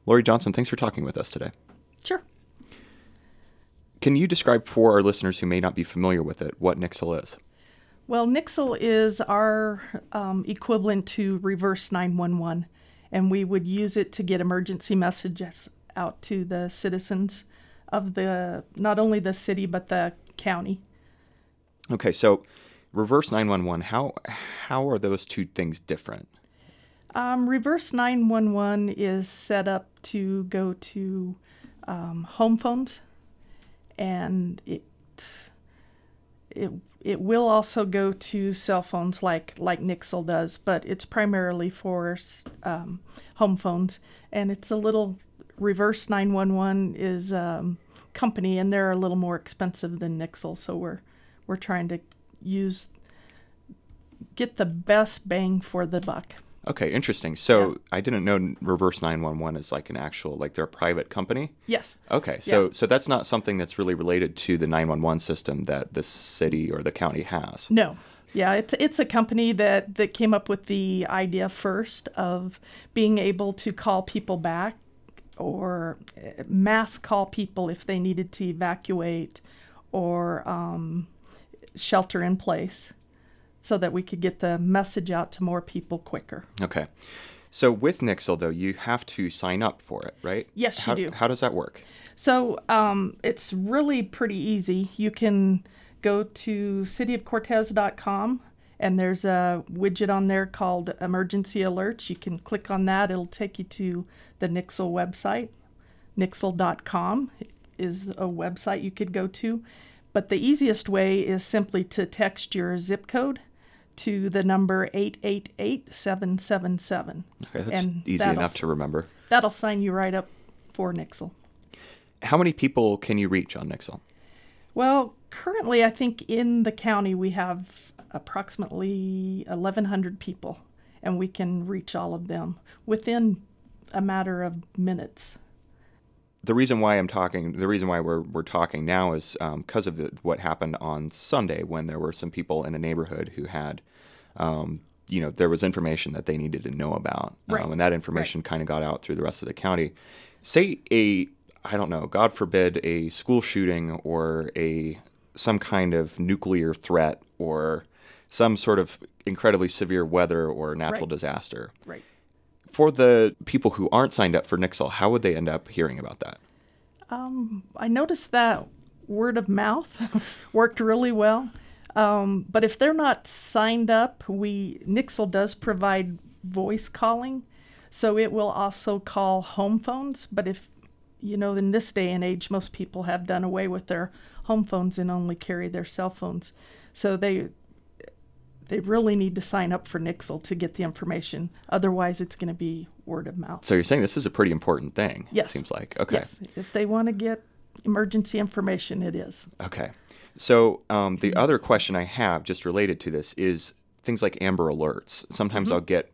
Lori Johnson, thanks for talking with us today. Sure. Can you describe for our listeners who may not be familiar with it what Nixle is? Well, Nixle is our equivalent to reverse 911, and we would use it to get emergency messages out to the citizens of not only the city but the county. Okay, so reverse 911, how are those two things different? Reverse 911 is set up to go to home phones, and it will also go to cell phones like Nixle does, but it's primarily for home phones. And it's a little reverse 911 is company, and they're a little more expensive than Nixle, so we're trying to get the best bang for the buck. Okay, interesting. So Yeah. I didn't know reverse 911 is like an actual, like they're a private company? Yes. Okay, so that's not something that's really related to the 911 system that the city or the county has. No. Yeah, it's a company that came up with the idea first of being able to call people back or mass call people if they needed to evacuate or shelter in place, so that we could get the message out to more people quicker. Okay. So with Nixle, though, you have to sign up for it, right? Yes, you do. How does that work? So it's really pretty easy. You can go to cityofcortez.com, and there's a widget on there called Emergency Alerts. You can click on that. It'll take you to the Nixle website. Nixle.com is a website you could go to. But the easiest way is simply to text your zip code to the number 888777. Okay, that's easy enough to remember. That'll sign you right up for Nixle. How many people can you reach on Nixle? Well, currently I think in the county we have approximately 1,100 people, and we can reach all of them within a matter of minutes. The reason why we're talking now is because of what happened on Sunday, when there were some people in a neighborhood who had, there was information that they needed to know about, Right. And that information kind of got out through the rest of the county. Say God forbid, a school shooting or some kind of nuclear threat or some sort of incredibly severe weather or natural Right. disaster. Right. For the people who aren't signed up for Nixle, how would they end up hearing about that? I noticed that word of mouth worked really well. But if they're not signed up, Nixle does provide voice calling, so it will also call home phones. But if, in this day and age, most people have done away with their home phones and only carry their cell phones. So they really need to sign up for Nixle to get the information. Otherwise, it's going to be word of mouth. So you're saying this is a pretty important thing, Yes. It seems like. Okay. Yes. If they want to get emergency information, it is. Okay. So the other question I have just related to this is things like Amber Alerts. Sometimes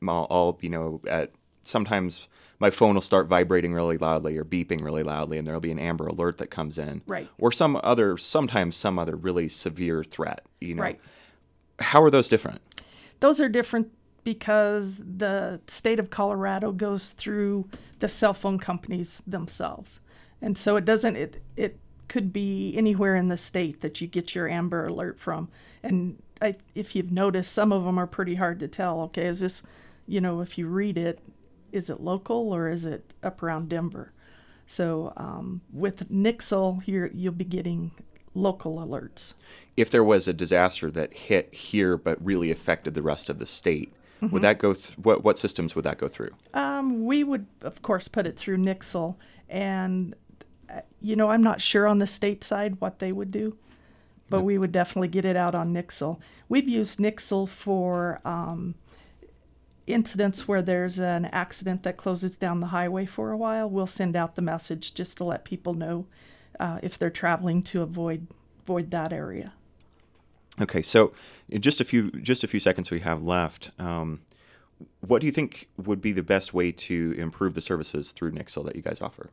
sometimes my phone will start vibrating really loudly or beeping really loudly, and there'll be an Amber Alert that comes in. Right. Or sometimes some other really severe threat, Right. How are those different? Those are different because the state of Colorado goes through the cell phone companies themselves. And so it could be anywhere in the state that you get your Amber Alert from. And if you've noticed, some of them are pretty hard to tell. Okay, is this, if you read it, is it local or is it up around Denver? So with Nixle, you'll be getting local alerts. If there was a disaster that hit here but really affected the rest of the state, would that go? What systems would that go through? We would, of course, put it through Nixle, and I'm not sure on the state side what they would do, but we would definitely get it out on Nixle. We've used Nixle for incidents where there's an accident that closes down the highway for a while. We'll send out the message just to let people know if they're traveling to avoid that area. Okay, so in just a few seconds we have left, what do you think would be the best way to improve the services through Nixle that you guys offer?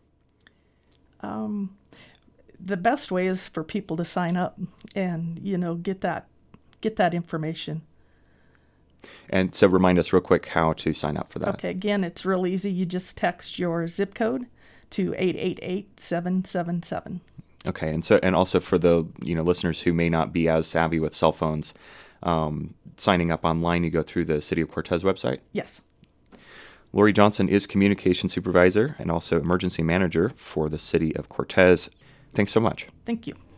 The best way is for people to sign up and get that information. And so remind us real quick how to sign up for that. Okay, again, it's real easy. You just text your zip code to 888-777. Okay, and also for the listeners who may not be as savvy with cell phones, signing up online, you go through the City of Cortez website? Yes. Lori Johnson is Communication Supervisor and also Emergency Manager for the City of Cortez. Thanks so much. Thank you.